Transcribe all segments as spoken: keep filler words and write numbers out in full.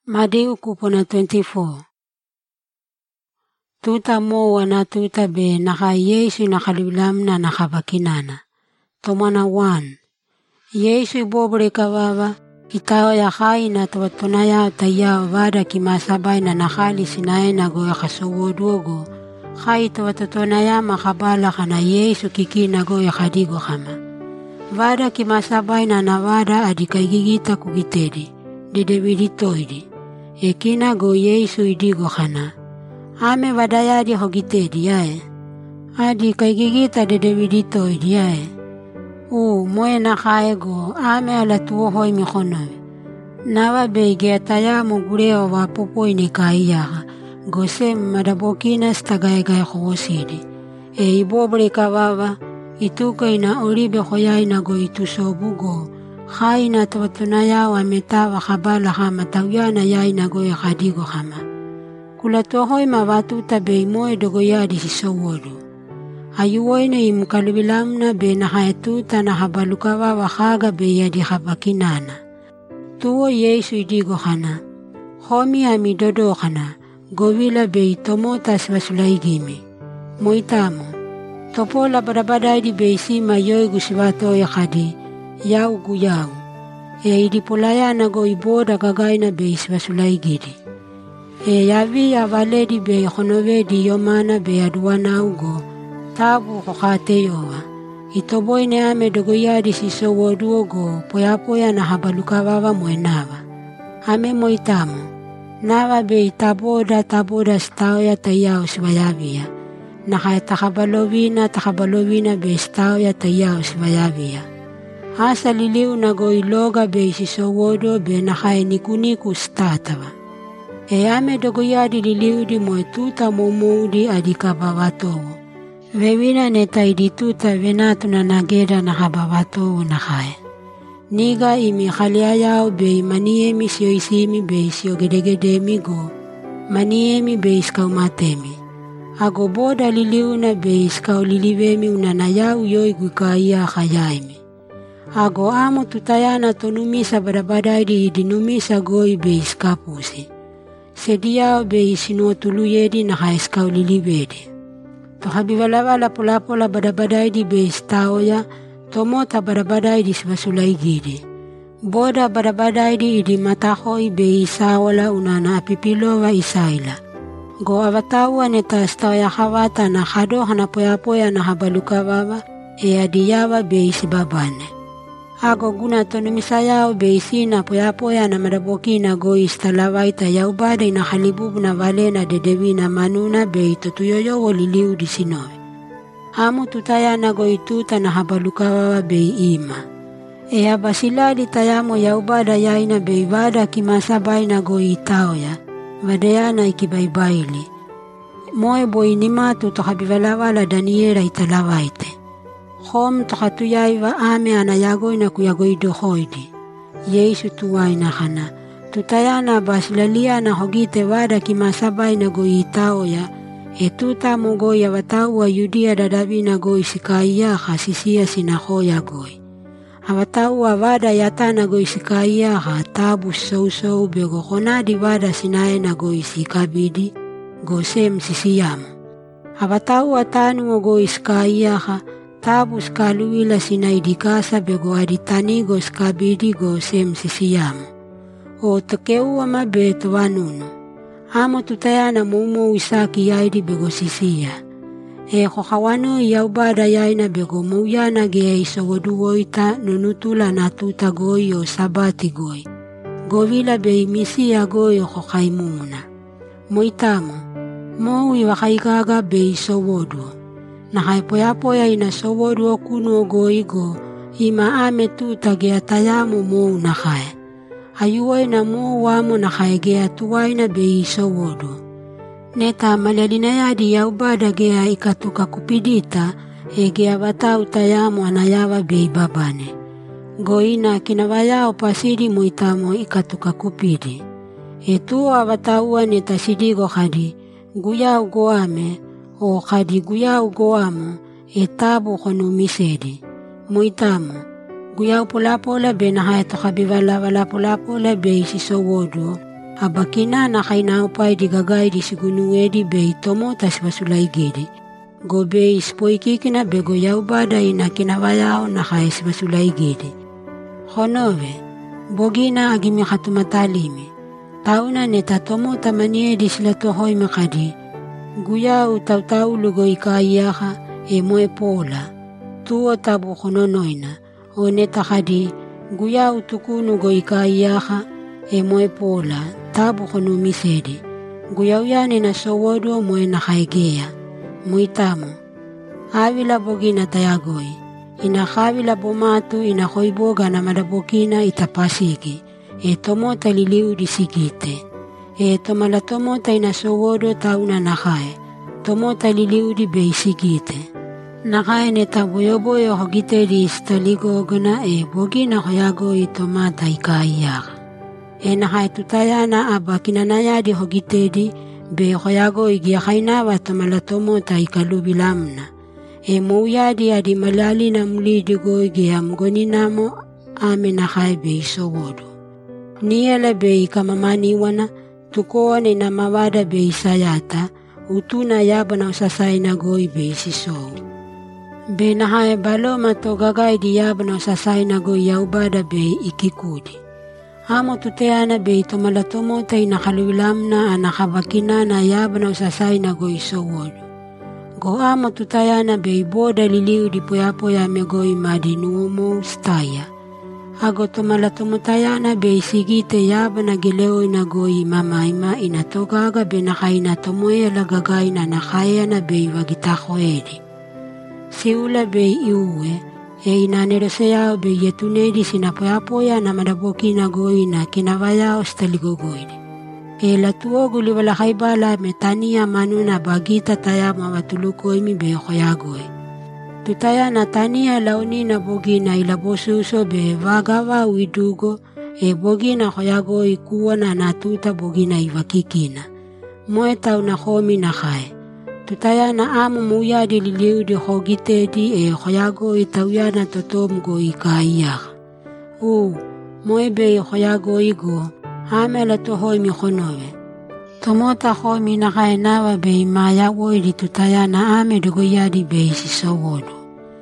Mateo kupona twenty-four. Tuta mo wana tuta be naka Yesu nakalilamna nakabakinana. Tomana one. Yesu bobre kavava kitao ya khai na tawatonaya tayao vada kimasabay na nakali sinae na goya kasowoduogo. Khai tawatotonaya makabala kana Yesu kiki na goya kadigo kama. Vada kimasabay na navada adikaigigita kugitedi. Dedebiditoidi. Ekina go Yesu idigo kana. Ame vadayadi hogitedi yae. Adi kaigigita dedebiditoidi yae. U moe na kaego ame ala tuo hoi mikonoe. Nawa bege ataya mugureo wa popo ini kaiyaha. Gose madabokina stagaigai khosidi. E ibobre kavava ituko ina oribe khoyai na go itusobugo. Khai na tawatunaya wa meta wa khabala hama tawyana yai na go yakadigo hama. Kula tohoi mawatuta be moe dogo yadi sisowodu. Ayuwoine imukalubilamna be na haetuta na habalukawa wa khaga be yadi habakinana. Tuo Yesu idigo hana. Homi ami dodo hana. Govila be itomota siwasulaigimi. Moitamo. Topola barabadai be isima yoi gusivato yakadi. Yau guyau. E idipolaya na go iboda gagaina be iswasulaigidi. E yavi avaledi be khonovedi yomana be aduana ugo. Tabu kokate yowa. Itoboi ne ame dogoyadi sisowoduogo poyapoya na habalukavava mwenava. Ame moitamo. Nava be itaboda taboda stauya tayao siwayavia. Naka takabalovina takabalovina be stauya tayao siwayavia. Asa liliu na go iloga be isisowodo be nakae nikuniku statawa. E ame dogoyadi liliu di moetuta momoudi adikabavatowo. Vewina neta idituta venatu na nageda na habavatowo nakae. Niga imi khaliayao be maniemi sio isimi be sio gedegedemi go. Maniemi be iskaumatemi. Ago boda liliu na be iskau lilivemi unanayau yoi guikaiya khayaimi. Ago amo tutayana tonumisa badabadai di dinumisa goi be iskapusi. Sediao be isinuotulu yedi na haiskau lilivedi. Tohabiwalawa polapola badabadai di be istaoya, tomota badabadai di sibasulaigidi. Boda badabadai di idi matahoi be isawala unana apipilowa isaila. Go avatawa neta istaoya hawata na hado hanapoyapoya na habalukavava, e adiyawa be isibabane. Ago guna tonumisayao be isina poyapoya na madabokina go istalawaita yaubada ina halibubu na valena dedewina manuna be itotuyoyo waliliu disinowe. Hamu tutaya na go ituta na habalukawawa be ima. E abasilali tayamo yaubada yaina be ibada kimasabai na go itaoya. Vadayana ikibaibaili. Moe bo inimatu tohabivalawala daniera italawaite. Hom tokatuyaiwa ame anayagoy na kuyagoy dohoidi. Yesu tuwai na hana. Tutayana basilalia na hogite wada kimasabay na goy itaoya. E tuta mo goy awatawa yudia dadabi na goy sikaiya khasisiya sinahoya goy. Awatawa wada yata na goy sikaiya ha tabu so so bego konadi wada sinae na goy sikabidi. Gosem sisiyamu. Awatawa tanu mo goy sikaiya ha. Tabu skaluila sinaidikasa bego aditanigo skabidigo sem sisiyamu. O tokeuwa mabeto wanuno. Amo tutayana mumo isaki yaidi bego sisiya. E kokawano yaubada yaina bego muyana gea isogoduoita nunutula natuta goy o sabati goy. Govila be imisiya goy o kokaimuna. Moitamo. Moui wakaikaga be isogoduo. Na haipoyapoya ina sowodu okuno goigo, ima ame tuta gea tayamu mou na hae. Ayuwa ina mou wamo na hae gea tuwa ina bei sowodu. Neta malalinaya di yaubada gea ikatuka kupidita, e gea batau tayamu anayawa bei babane. Goina kinawaya opasidi moitamo ikatuka kupidi. E tuwa batauwa neta sidigo hadi, guya ugoame, o khadi guya ugoamo e tabu khonumisedi. Moitamo, guya polapola be na hae to khabiwala wala polapola be isisowodu. Abakina na kainaupai di gagay di sigunuedi be tomo tas basulaigede. Go be ispoikikina be go yaubada ina kinawayao na kais basulaigede. Honove, bogina agimi katumatalimi. Tauna neta tomo tamaniedi sila tohoi makadi. Guya utautau lugo ikaiyaka e moe pola. Tuo tabu kononoina. O neta kadi, guya utukunu go ikaiyaka e moe pola. Tabu kono misede. Guyauyani na sowodo moe nakaigea. Muitamo. Avila bogina tayagoi. Inakavila bomatu inakoiboga na madabokina itapasigi. E tomo taliliu disigite. E tomala tomo ta inasowodo tauna nakae. Tomo taliliu di beisigite. Nakae ne taboyoboyo hogite di istaligogona e bogina koyagoi tomata ikaiyaka. E nakae tutayana aba kinanaya di hogitedi be koyago igiakaina wa tomalatomo ta ikalubilamna. E mouyadi adi malali na mulidigo igiamgoninamo ame nakae be isowodo. Niela be ikamamaniwana tukoane na mawada be isayata utuna yaba na usasay na goy be isisou. Be nakae balo matogagay di yaba na usasay na goy yaubada be ikikudi. Amo tuteana be tomalatomo ta inakalubilamna anakabakina na yaba na usasay na goy isowodo. Go amo tutayana be iboda liliu di poya-poya me goy madinuomo staya. Ago tomalatomo tayana be isigite yaba na gileo ina goy mamaima inatogaga be nakaina tomoya lagagay na nakaya na be iwagitako edi. Siula be iuwe. E inaneroseyao be yetunedi sinapoya-poya na madaboki na goy na kinawayao staligogoydi. E latuo guliwala kaibala metania manu na bagita taya mawatulukoimi be koyagoy. Tutaya na tania launi na bogi na ilabosuso be vagawa widugo e bogi na koyagoy kuwa na natuta bogi na iwakikina. Moetau na komi na kaya. Tutaya na amo muya di liliu di hogite di e koyago itauya na totom go ikaiyak. U, moebe koyago igo, ame la tohoi mi konowe. Tomota hoi mi nakainawa be imaya woi di tutaya na ame dugoya di be isisowodo.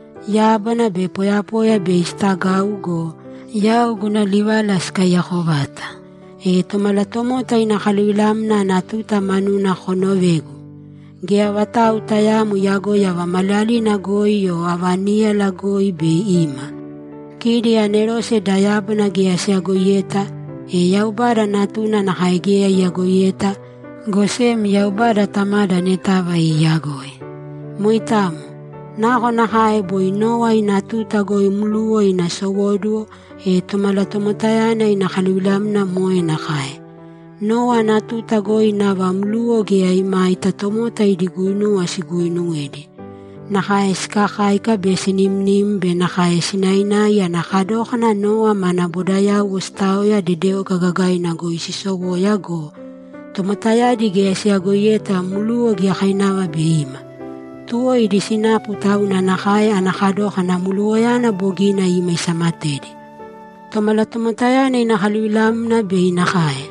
Yaba na be poya-poya be istaga ugo, ya uguna liwala skaya kovata. E tomala tomota inakaluilam na natuta manu na konowegu. Gea wata utayamu yago ya wamalali na goi yo avania la goi be ima. Kiri anerose dayabu na gea siya goyeta, e yaubara natuna na haigea ya goyeta, gosem yaubara tamada netava i yagoi. Muitamu, nako na hae boi noa inatuta goi muluo inasowoduo, e tomalatomatayana inakalulamna moe na hae. Noa natuta goi na wamluo gea ima itatomota idiguinu asiguinu edi. Nakae skakaika be sinimnim be nakae sinainaya nakadoka na noa manabodaya ustao ya dedeo gagagay na goi sisowo ya go. Tomataya di gea siya goyeta muluo gea kainawa be ima. Tuo idi sinapu tau na nakae anakadoka na muluo ya na bogi na ima isamatedi. Tomalatomataya na inakalulam na be inakae.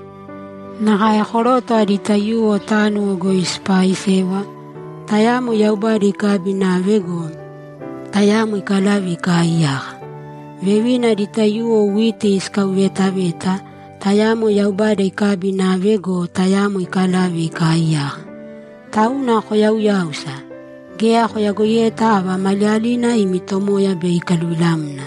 Nakae koroto aditayu o tanu o go ispai sewa. Tayamu yaubari kabi na vego. Tayamu ikalavi kaiyaka. Vewina ditayu o witi iska veta-veta. Tayamu yaubari kabi na vego. Tayamu ikalavi kaiyaka. Tauna ko yauyausa. Gea ko yagoyeta ava malialina imitomo ya be ikalulamna.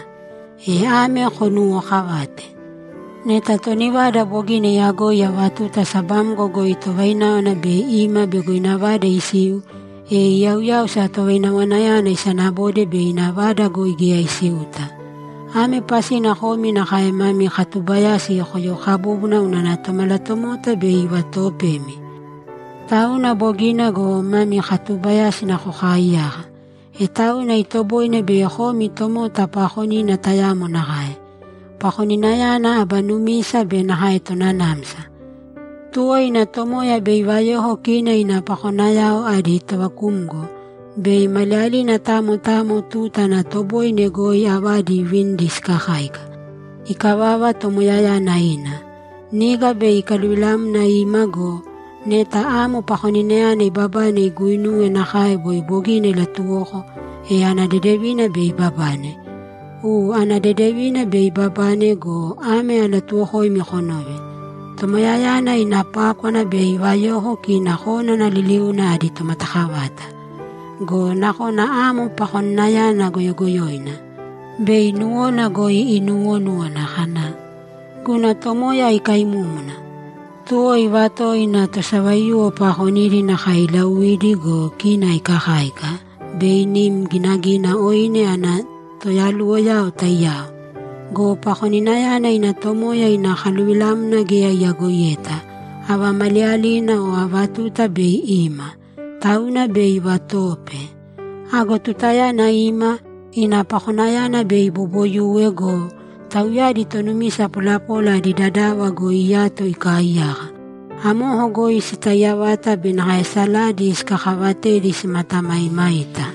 E ame konuo kawate. Neta tonibada bogine yago ya watuta sabamgo go itovaina na be ima be go inavada isiu e yau yau sa tovaina wanayana isanabode be inavada go igia isiuta. Ame pasi na homi na kaemami katubayasi yokoyo kabubuna unanatomatomota be iwatopemi. Tauna bogina go mami katubayasi na kokaiaka. E tauna itoboine be homi tomota pahoni na tayamo na kaya. Pakoninayana abanumisa be nahaito na namsa. Tuo inatomo ya be iwayoho kina inapakonayao adi tawakumgo. Be malali na tamo-tamo tuta na toboy negoi awadi windis kakaika. Ikawawa tomoyaya na ina. Niga be ikalulam na imago, neta amo pakoninea na ibabane guinu e nakae bo ibogine la tuoko, e ana dedevina be ibabane. U ana dedevina be ibabane go, ame ala tuoko imikonowe. Tumayayana inapakwa na be iwayoho kinakona na liliuna adi tumatakawata. Go nako na amo pakonayana goyogoyoina. Be inuo na goy inuo nuo na kana. Guna tomoya ikaimumuna. Tuo iwato ina tosawayu o pakoniri na kailawidi go kina ikakaika. Beinim ginagina oine ana toyaluoya o tayao. Go pakoninaya na ina tomoya ina kaluilam na gea yagoyeta. Awa malialina o awatuta bei ima. Tauna bei watope. Ago tutaya na ima ina pakonaya na bei buboyuwe go. Tauya di tonumisa pula-pula di dadawa go iyato ikaiyaka. Amoho go isitayawata binakaisala di iskakawate di simatamay-maita.